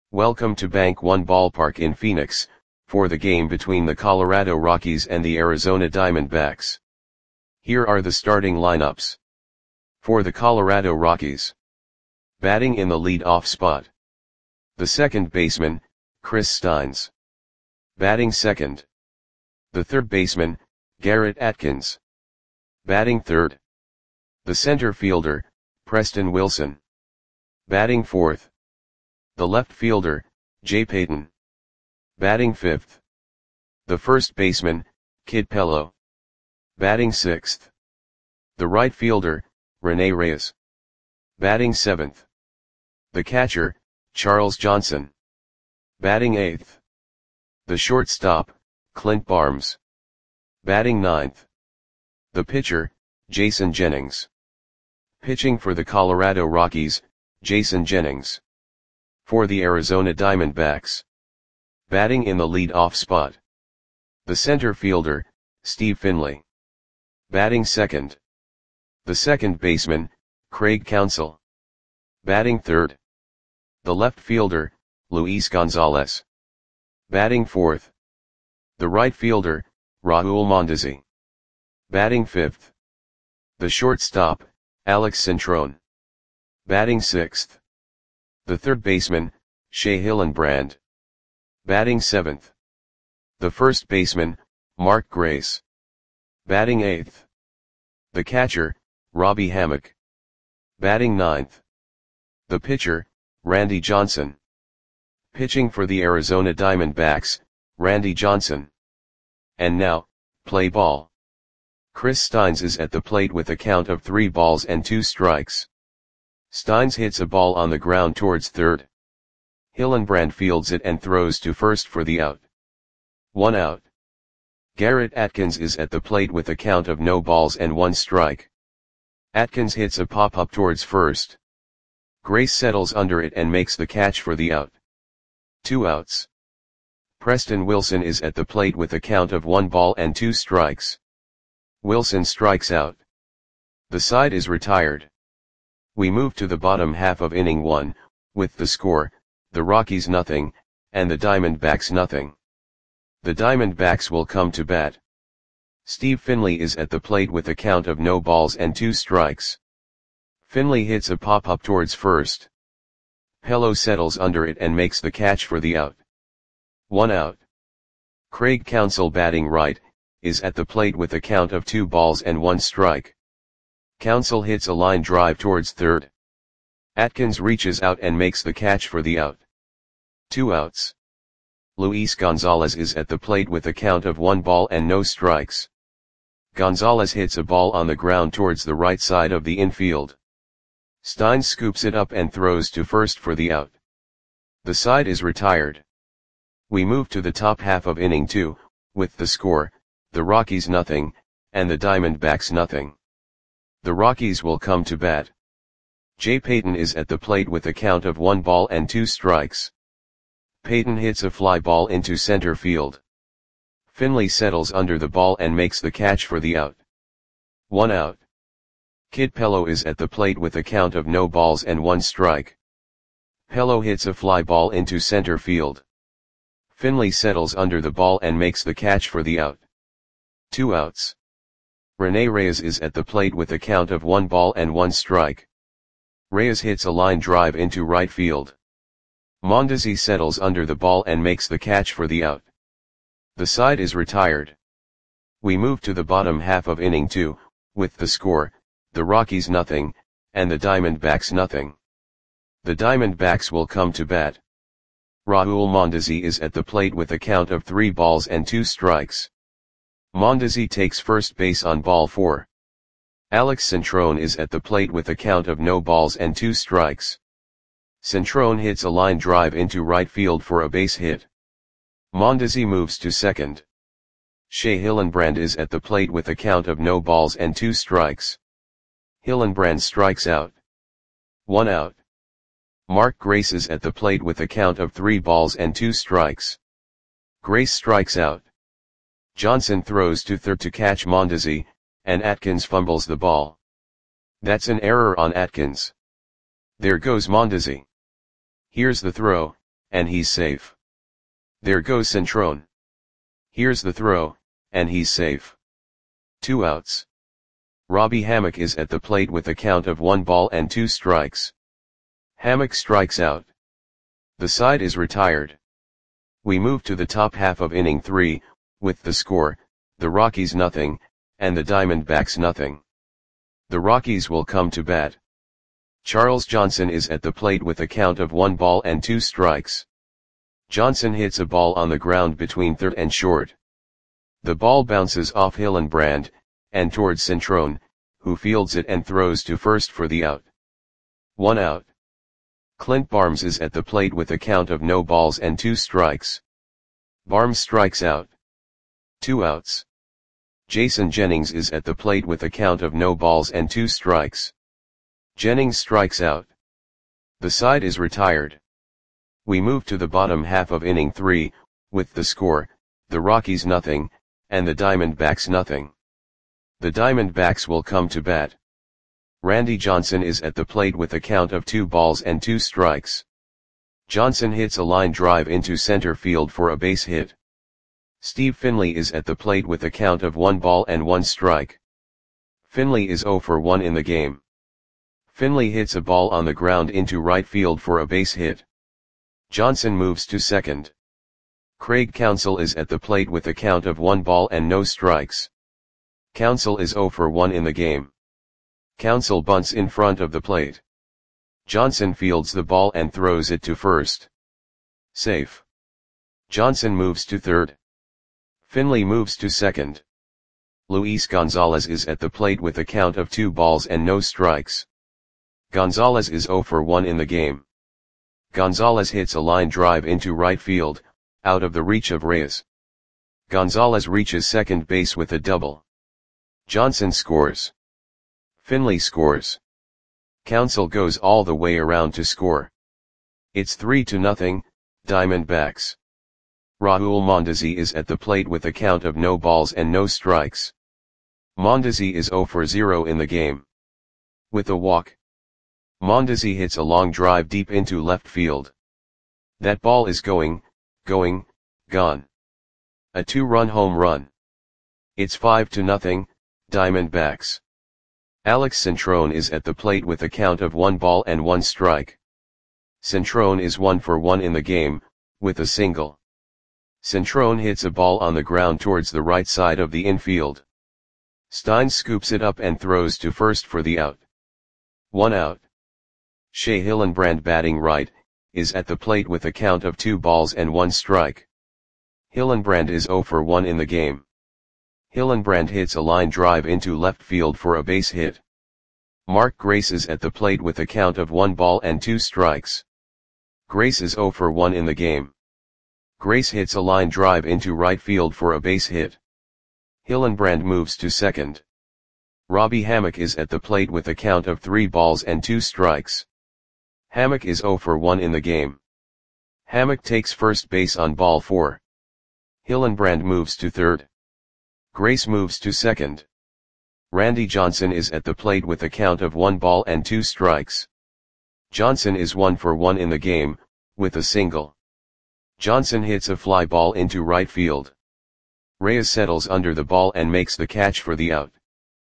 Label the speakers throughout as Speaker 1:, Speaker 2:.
Speaker 1: Welcome to Bank One Ballpark in Phoenix, for the game between the Colorado Rockies and the Arizona Diamondbacks. Here are the starting lineups. For the Colorado Rockies. Batting in the lead-off spot. The second baseman, Chris Steins. Batting second. The third baseman, Garrett Atkins. Batting third. The center fielder, Preston Wilson. Batting fourth. The left fielder, Jay Payton. Batting fifth. The first baseman, Kid Pello. Batting sixth. The right fielder, Rene Reyes. Batting seventh. The catcher, Charles Johnson. Batting eighth. The shortstop, Clint Barnes. Batting ninth. The pitcher, Jason Jennings. Pitching for the Colorado Rockies, Jason Jennings. For the Arizona Diamondbacks. Batting in the lead-off spot. The center fielder, Steve Finley. Batting second. The second baseman, Craig Counsell. Batting third. The left fielder, Luis Gonzalez. Batting fourth. The right fielder, Raul Mondesi. Batting fifth. The shortstop, Alex Cintron. Batting sixth. The third baseman, Shea Hillenbrand. Batting seventh. The first baseman, Mark Grace. Batting eighth. The catcher, Robbie Hammock. Batting ninth. The pitcher, Randy Johnson. Pitching for the Arizona Diamondbacks, Randy Johnson. And now, play ball. Chris Steins is at the plate with a count of 3 balls and 2 strikes. Steins hits a ball on the ground towards third. Hillenbrand fields it and throws to first for the out. 1 out. Garrett Atkins is at the plate with a count of no balls and 1 strike. Atkins hits a pop-up towards first. Grace settles under it and makes the catch for the out. 2 outs. Preston Wilson is at the plate with a count of 1 ball and 2 strikes. Wilson strikes out. The side is retired. We move to the bottom half of inning 1, with the score, the Rockies nothing, and the Diamondbacks nothing. The Diamondbacks will come to bat. Steve Finley is at the plate with a count of no balls and 2 strikes. Finley hits a pop-up towards first. Pello settles under it and makes the catch for the out. 1 out. Craig Counsell batting right, is at the plate with a count of 2 balls and 1 strike. Counsell hits a line drive towards third. Atkins reaches out and makes the catch for the out. 2 outs. Luis Gonzalez is at the plate with a count of 1 ball and no strikes. Gonzalez hits a ball on the ground towards the right side of the infield. Steins scoops it up and throws to first for the out. The side is retired. We move to the top half of inning 2, with the score, the Rockies nothing, and the Diamondbacks nothing. The Rockies will come to bat. Jay Payton is at the plate with a count of 1 ball and 2 strikes. Payton hits a fly ball into center field. Finley settles under the ball and makes the catch for the out. 1 out. Kid Pello is at the plate with a count of no balls and 1 strike. Pello hits a fly ball into center field. Finley settles under the ball and makes the catch for the out. 2 outs. Rene Reyes is at the plate with a count of 1 ball and 1 strike. Reyes hits a line drive into right field. Mondesi settles under the ball and makes the catch for the out. The side is retired. We move to the bottom half of inning 2, with the score, the Rockies nothing, and the Diamondbacks nothing. The Diamondbacks will come to bat. Raul Mondesi is at the plate with a count of 3 balls and 2 strikes. Mondesi takes first base on ball 4. Alex Cintron is at the plate with a count of no balls and 2 strikes. Cintron hits a line drive into right field for a base hit. Mondesi moves to second. Shea Hillenbrand is at the plate with a count of no balls and 2 strikes. Hillenbrand strikes out. 1 out. Mark Grace is at the plate with a count of 3 balls and 2 strikes. Grace strikes out. Johnson throws to third to catch Mondesi, and Atkins fumbles the ball. That's an error on Atkins. There goes Mondesi. Here's the throw, and he's safe. There goes Centrone. Here's the throw, and he's safe. 2 outs. Robbie Hammock is at the plate with a count of 1 ball and 2 strikes. Hammock strikes out. The side is retired. We move to the top half of inning 3, with the score, the Rockies nothing, and the Diamondbacks nothing. The Rockies will come to bat. Charles Johnson is at the plate with a count of 1 ball and 2 strikes. Johnson hits a ball on the ground between third and short. The ball bounces off Hillenbrand, and towards Centrone, who fields it and throws to first for the out. 1 out. Clint Barnes is at the plate with a count of no balls and 2 strikes. Barnes strikes out. 2 outs. Jason Jennings is at the plate with a count of no balls and 2 strikes. Jennings strikes out. The side is retired. We move to the bottom half of inning 3, with the score, the Rockies nothing, and the Diamondbacks nothing. The Diamondbacks will come to bat. Randy Johnson is at the plate with a count of 2 balls and 2 strikes. Johnson hits a line drive into center field for a base hit. Steve Finley is at the plate with a count of 1 ball and 1 strike. Finley is 0 for 1 in the game. Finley hits a ball on the ground into right field for a base hit. Johnson moves to second. Craig Counsell is at the plate with a count of 1 ball and no strikes. Counsell is 0 for 1 in the game. Counsell bunts in front of the plate. Johnson fields the ball and throws it to first. Safe. Johnson moves to third. Finley moves to second. Luis Gonzalez is at the plate with a count of 2 balls and no strikes. Gonzalez is 0 for 1 in the game. Gonzalez hits a line drive into right field, out of the reach of Reyes. Gonzalez reaches second base with a double. Johnson scores. Finley scores. Counsell goes all the way around to score. It's 3-0, Diamondbacks. Raul Mondesi is at the plate with a count of no balls and no strikes. Mondesi is 0 for 0 in the game. With a walk. Mondesi hits a long drive deep into left field. That ball is gone. A 2-run home run. It's 5-0, Diamondbacks. Alex Centrone is at the plate with a count of 1 ball and 1 strike. Centrone is 1 for 1 in the game, with a single. Centrone hits a ball on the ground towards the right side of the infield. Stein scoops it up and throws to first for the out. 1 out. Shea Hillenbrand, batting right, is at the plate with a count of 2 balls and 1 strike. Hillenbrand is 0 for 1 in the game. Hillenbrand hits a line drive into left field for a base hit. Mark Grace is at the plate with a count of 1 ball and 2 strikes. Grace is 0 for 1 in the game. Grace hits a line drive into right field for a base hit. Hillenbrand moves to second. Robbie Hammock is at the plate with a count of 3 balls and 2 strikes. Hammock is 0 for 1 in the game. Hammock takes first base on ball 4. Hillenbrand moves to third. Grace moves to second. Randy Johnson is at the plate with a count of 1 ball and 2 strikes. Johnson is 1 for 1 in the game, with a single. Johnson hits a fly ball into right field. Reyes settles under the ball and makes the catch for the out.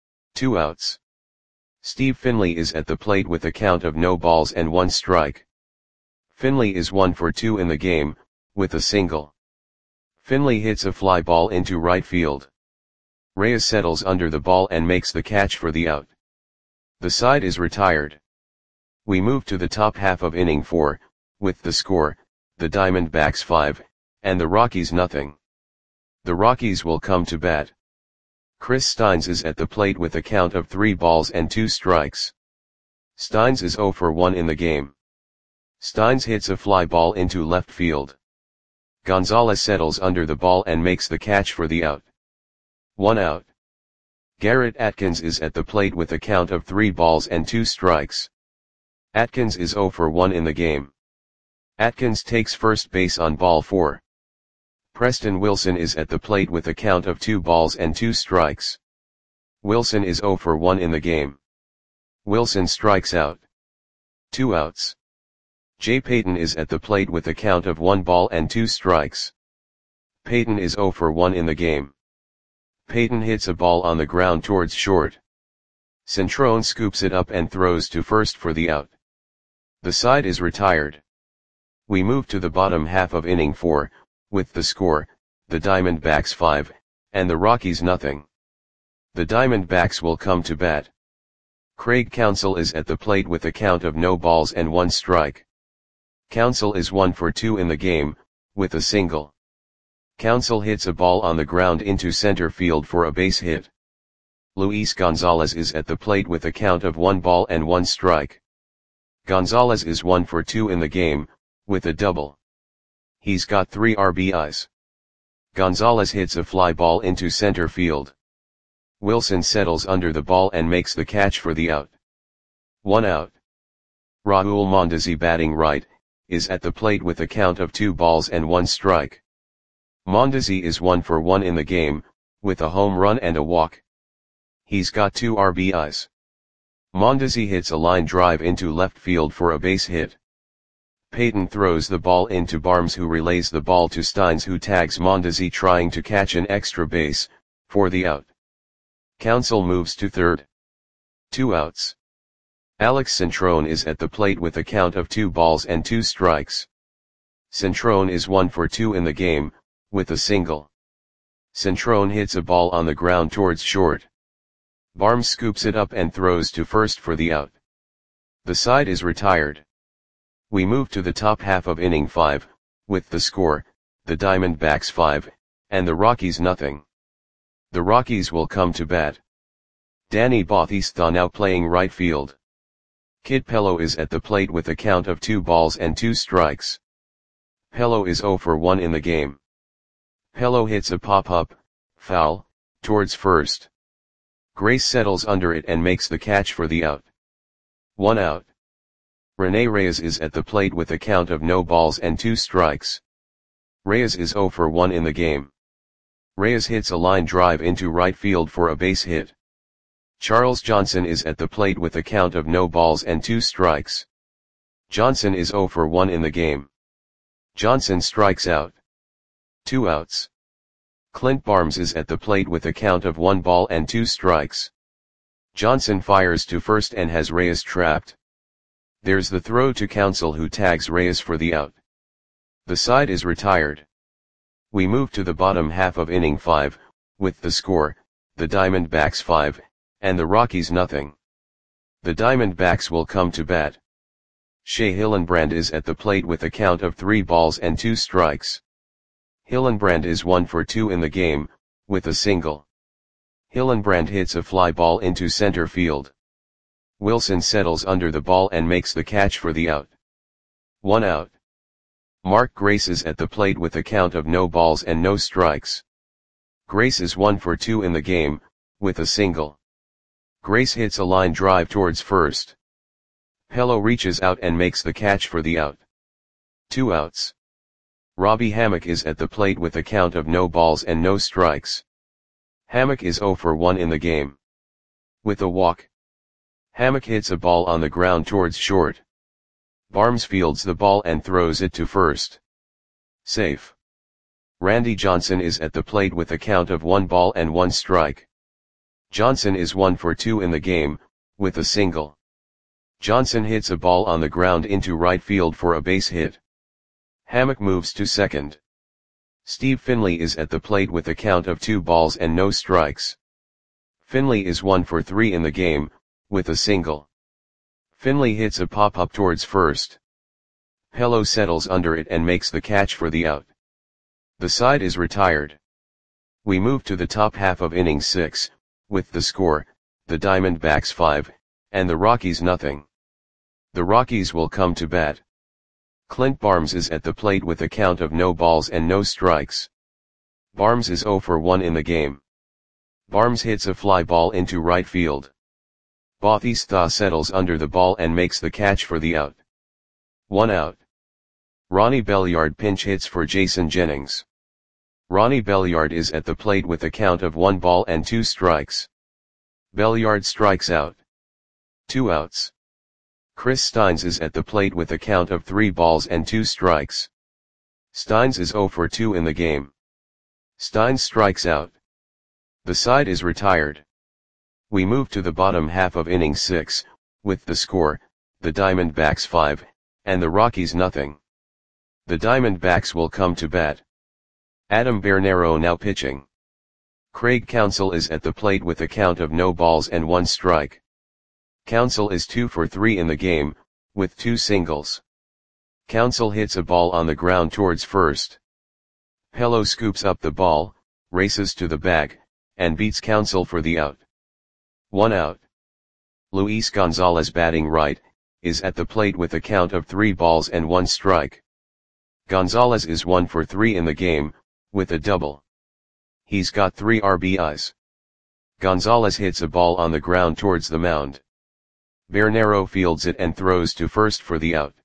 Speaker 1: 2 outs. Steve Finley is at the plate with a count of no balls and 1 strike. Finley is 1 for 2 in the game, with a single. Finley hits a fly ball into right field. Reyes settles under the ball and makes the catch for the out. The side is retired. We move to the top half of inning 4, with the score, the Diamondbacks 5, and the Rockies nothing. The Rockies will come to bat. Chris Steins is at the plate with a count of 3 balls and 2 strikes. Steins is 0 for 1 in the game. Steins hits a fly ball into left field. Gonzalez settles under the ball and makes the catch for the out. 1 out. Garrett Atkins is at the plate with a count of 3 balls and 2 strikes. Atkins is 0 for 1 in the game. Atkins takes first base on ball 4. Preston Wilson is at the plate with a count of 2 balls and 2 strikes. Wilson is 0 for 1 in the game. Wilson strikes out. 2 outs. Jay Payton is at the plate with a count of 1 ball and 2 strikes. Payton is 0 for 1 in the game. Payton hits a ball on the ground towards short. Centrone scoops it up and throws to first for the out. The side is retired. We move to the bottom half of inning 4, with the score, the Diamondbacks 5, and the Rockies nothing. The Diamondbacks will come to bat. Craig Counsell is at the plate with a count of no balls and 1 strike. Counsell is 1 for 2 in the game, with a single. Counsell hits a ball on the ground into center field for a base hit. Luis Gonzalez is at the plate with a count of 1 ball and 1 strike. Gonzalez is 1 for 2 in the game, with a double. He's got 3 RBIs. Gonzalez hits a fly ball into center field. Wilson settles under the ball and makes the catch for the out. 1 out. Raul Mondesi, batting right, is at the plate with a count of 2 balls and 1 strike. Mondesi is 1 for 1 in the game, with a home run and a walk. He's got 2 RBIs. Mondesi hits a line drive into left field for a base hit. Payton throws the ball into Barnes, who relays the ball to Steins, who tags Mondesi trying to catch an extra base, for the out. Counsell moves to third. 2 outs. Alex Centrone is at the plate with a count of 2 balls and 2 strikes. Centrone is 1 for 2 in the game, with a single. Centrone hits a ball on the ground towards short. Barnes scoops it up and throws to first for the out. The side is retired. We move to the top half of inning 5, with the score, the Diamondbacks 5, and the Rockies nothing. The Rockies will come to bat. Danny Bautista now playing right field. Kid Pello is at the plate with a count of 2 balls and 2 strikes. Pello is 0 for 1 in the game. Pello hits a pop-up, foul, towards first. Grace settles under it and makes the catch for the out. 1 out. Rene Reyes is at the plate with a count of no balls and 2 strikes. Reyes is 0 for 1 in the game. Reyes hits a line drive into right field for a base hit. Charles Johnson is at the plate with a count of no balls and 2 strikes. Johnson is 0 for 1 in the game. Johnson strikes out. 2 outs. Clint Barnes is at the plate with a count of 1 ball and 2 strikes. Johnson fires to first and has Reyes trapped. There's the throw to Counsell, who tags Reyes for the out. The side is retired. We move to the bottom half of inning 5, with the score, the Diamondbacks 5, and the Rockies nothing. The Diamondbacks will come to bat. Shea Hillenbrand is at the plate with a count of 3 balls and 2 strikes. Hillenbrand is 1 for 2 in the game, with a single. Hillenbrand hits a fly ball into center field. Wilson settles under the ball and makes the catch for the out. 1 out. Mark Grace is at the plate with a count of no balls and no strikes. Grace is 1 for 2 in the game, with a single. Grace hits a line drive towards first. Pello reaches out and makes the catch for the out. 2 outs. Robbie Hammock is at the plate with a count of no balls and no strikes. Hammock is 0 for 1 in the game. With a walk. Hammock hits a ball on the ground towards short. Barnes fields the ball and throws it to first. Safe. Randy Johnson is at the plate with a count of 1 ball and 1 strike. Johnson is 1 for 2 in the game, with a single. Johnson hits a ball on the ground into right field for a base hit. Hammock moves to second. Steve Finley is at the plate with a count of 2 balls and no strikes. Finley is 1 for 3 in the game, with a single. Finley hits a pop-up towards first. Pello settles under it and makes the catch for the out. The side is retired. We move to the top half of inning 6, with the score, the Diamondbacks 5, and the Rockies nothing. The Rockies will come to bat. Clint Barnes is at the plate with a count of no balls and no strikes. Barnes is 0 for 1 in the game. Barnes hits a fly ball into right field. Bautista settles under the ball and makes the catch for the out. 1 out. Ronnie Belliard pinch hits for Jason Jennings. Ronnie Belliard is at the plate with a count of 1 ball and 2 strikes. Belliard strikes out. 2 outs. Chris Steins is at the plate with a count of 3 balls and 2 strikes. Steins is 0 for 2 in the game. Steins strikes out. The side is retired. We move to the bottom half of inning 6, with the score, the Diamondbacks 5, and the Rockies nothing. The Diamondbacks will come to bat. Adam Bernero now pitching. Craig Counsell is at the plate with a count of no balls and 1 strike. Counsell is 2 for 3 in the game, with 2 singles. Counsell hits a ball on the ground towards first. Pello scoops up the ball, races to the bag, and beats Counsell for the out. 1 out. Luis Gonzalez batting right, is at the plate with a count of 3 balls and 1 strike. Gonzalez is 1 for 3 in the game, with a double. He's got 3 RBIs. Gonzalez hits a ball on the ground towards the mound. Bernero fields it and throws to first for the out.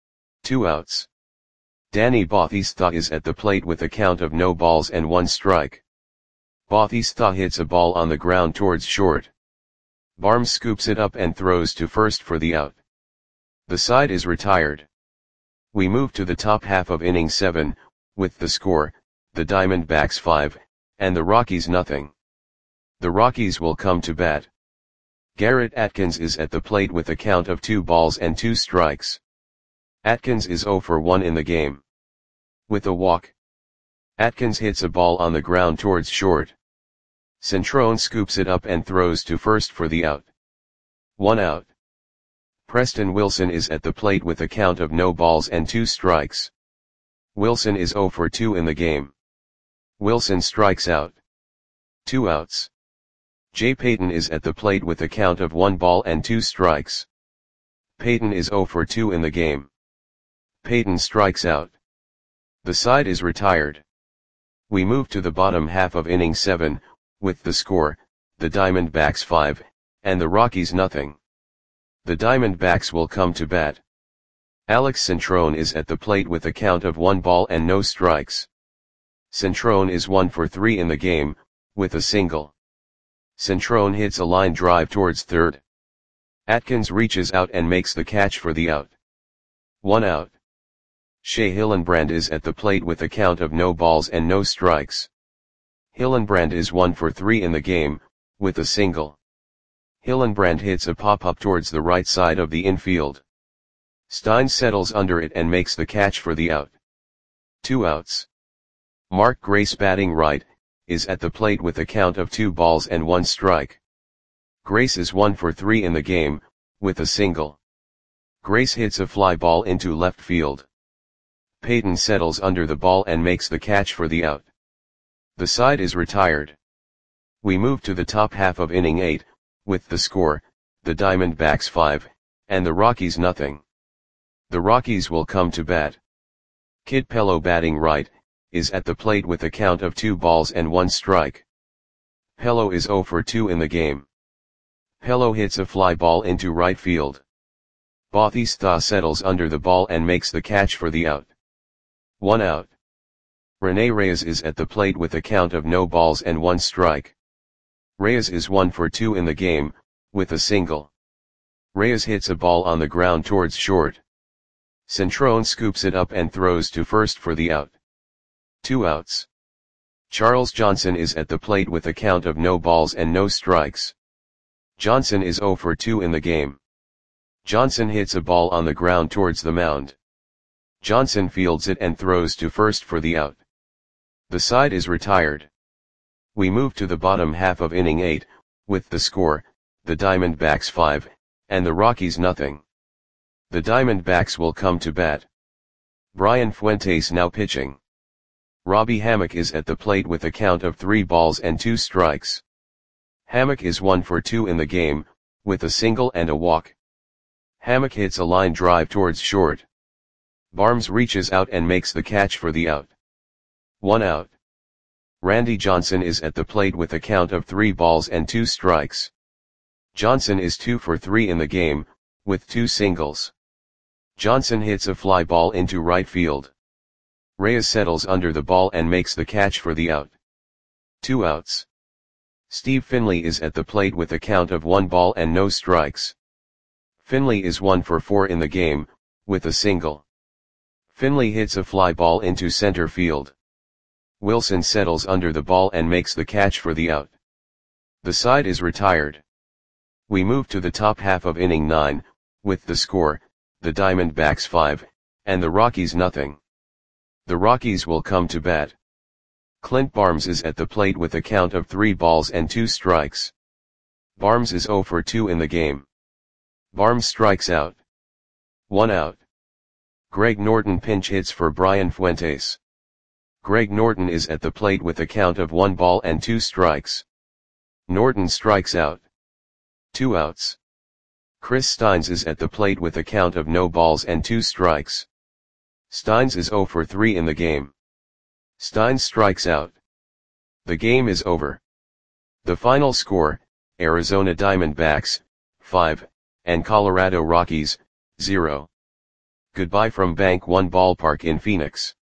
Speaker 1: 2 outs. Danny Bautista is at the plate with a count of no balls and 1 strike. Bautista hits a ball on the ground towards short. Barnes scoops it up and throws to first for the out. The side is retired. We move to the top half of inning 7, with the score, the Diamondbacks 5, and the Rockies nothing. The Rockies will come to bat. Garrett Atkins is at the plate with a count of 2 balls and 2 strikes. Atkins is 0 for 1 in the game. With a walk. Atkins hits a ball on the ground towards short. Centrone scoops it up and throws to first for the out. 1 out. Preston Wilson is at the plate with a count of no balls and 2 strikes. Wilson is 0 for 2 in the game. Wilson strikes out. 2 outs. Jay Payton is at the plate with a count of 1 ball and 2 strikes. Payton is 0 for 2 in the game. Payton strikes out. The side is retired. We move to the bottom half of inning 7, with the score, the Diamondbacks 5, and the Rockies nothing. The Diamondbacks will come to bat. Alex Centrone is at the plate with a count of 1 ball and no strikes. Centrone is 1 for 3 in the game, with a single. Centrone hits a line drive towards third. Atkins reaches out and makes the catch for the out. 1 out. Shea Hillenbrand is at the plate with a count of no balls and no strikes. Hillenbrand is 1 for 3 in the game, with a single. Hillenbrand hits a pop-up towards the right side of the infield. Stein settles under it and makes the catch for the out. 2 outs. Mark Grace batting right, is at the plate with a count of 2 balls and 1 strike. Grace is 1 for 3 in the game, with a single. Grace hits a fly ball into left field. Payton settles under the ball and makes the catch for the out. The side is retired. We move to the top half of inning 8, with the score, the Diamondbacks 5, and the Rockies nothing. The Rockies will come to bat. Kid Pello batting right, is at the plate with a count of 2 balls and 1 strike. Pello is 0 for 2 in the game. Pello hits a fly ball into right field. Bautista settles under the ball and makes the catch for the out. 1 out. Rene Reyes is at the plate with a count of no balls and 1 strike. Reyes is 1 for 2 in the game, with a single. Reyes hits a ball on the ground towards short. Centrone scoops it up and throws to first for the out. 2 outs. Charles Johnson is at the plate with a count of no balls and no strikes. Johnson is 0 for 2 in the game. Johnson hits a ball on the ground towards the mound. Johnson fields it and throws to first for the out. The side is retired. We move to the bottom half of inning 8, with the score, the Diamondbacks 5, and the Rockies nothing. The Diamondbacks will come to bat. Brian Fuentes now pitching. Robbie Hammock is at the plate with a count of 3 balls and 2 strikes. Hammock is 1 for 2 in the game, with a single and a walk. Hammock hits a line drive towards short. Barnes reaches out and makes the catch for the out. 1 out. Randy Johnson is at the plate with a count of 3 balls and 2 strikes. Johnson is 2 for 3 in the game, with 2 singles. Johnson hits a fly ball into right field. Reyes settles under the ball and makes the catch for the out. 2 outs. Steve Finley is at the plate with a count of 1 ball and no strikes. Finley is 1 for 4 in the game, with a single. Finley hits a fly ball into center field. Wilson settles under the ball and makes the catch for the out. The side is retired. We move to the top half of inning 9, with the score, the Diamondbacks 5, and the Rockies nothing. The Rockies will come to bat. Clint Barnes is at the plate with a count of 3 balls and 2 strikes. Barnes is 0 for 2 in the game. Barnes strikes out. 1 out. Greg Norton pinch hits for Brian Fuentes. Greg Norton is at the plate with a count of 1 ball and 2 strikes. Norton strikes out. 2 outs. Chris Steins is at the plate with a count of no balls and 2 strikes. Steins is 0 for 3 in the game. Steins strikes out. The game is over. The final score, Arizona Diamondbacks, 5, and Colorado Rockies, 0. Goodbye from Bank One Ballpark in Phoenix.